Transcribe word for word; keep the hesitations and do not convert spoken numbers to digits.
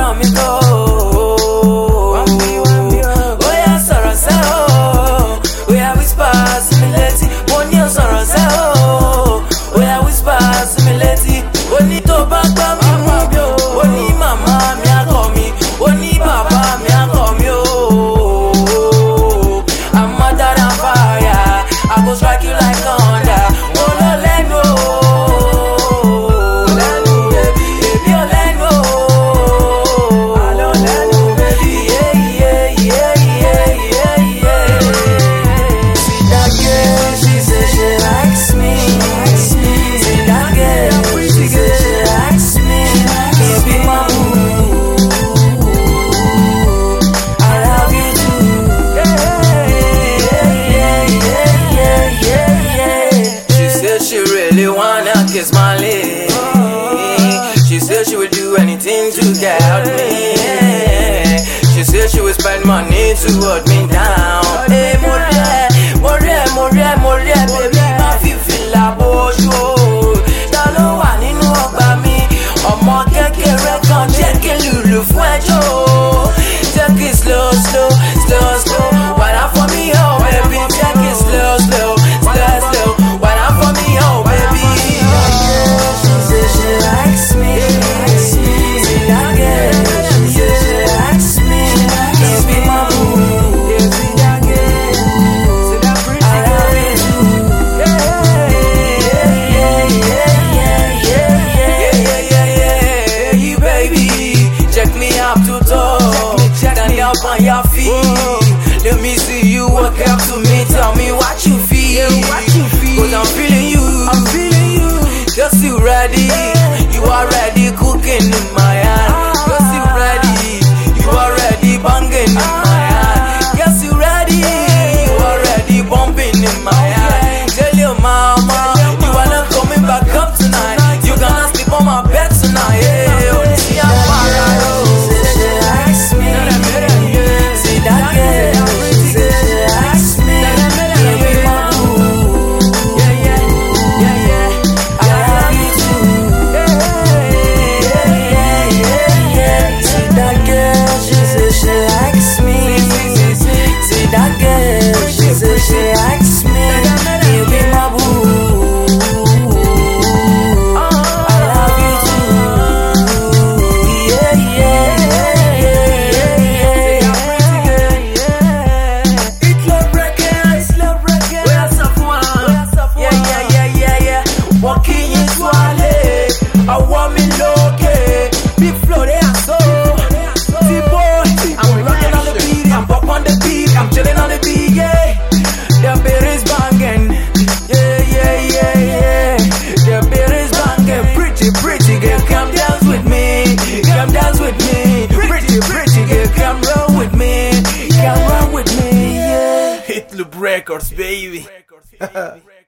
fẹ́ràn mi tó. Oya sọ̀rọ̀ sẹ́ o, oya whisper sí mi létí. Mo ní o sọ̀rọ̀ sẹ́ o, oya whisper sí mi létí. Ó ní tó bá gbọ́ mi mú bí o, ó ní màmá mi á kọ́ mi, ó ní bàbá mi á kọ́ mi o. I'm hotter than fire, I go strike you like thunder. Mo lọ lẹ́nu o. Kiss my lips. She said she would do anything to get out me. She said she would spend money to hold me down. Hey, more, more, more, more, baby, my feel la bojo. Ta ló wà nínú ọgbà mi? Ọmọ kékeré kan jẹ́ kí lùlù fún ẹjọ́. Take it slow, slow, slow, slow. Why not for me, oh baby? Take it slow, slow, slow, slow. Why not for me, oh baby? Up on your feet. Whoa. Let me see you walk up to me. Tell me what you feel. Yeah, what you feel. Cause I'm feeling you. I'm feeling you. Just you ready. Yeah. You are ready cooking in my hand. Ah. Just you ready. You are ready banging ah. in my hand. Guess you ready. You are ready bumping in my okay. hand. Tell your mama you are not coming back up tonight. You gonna sleep on my bed tonight. Yeah. Records, baby.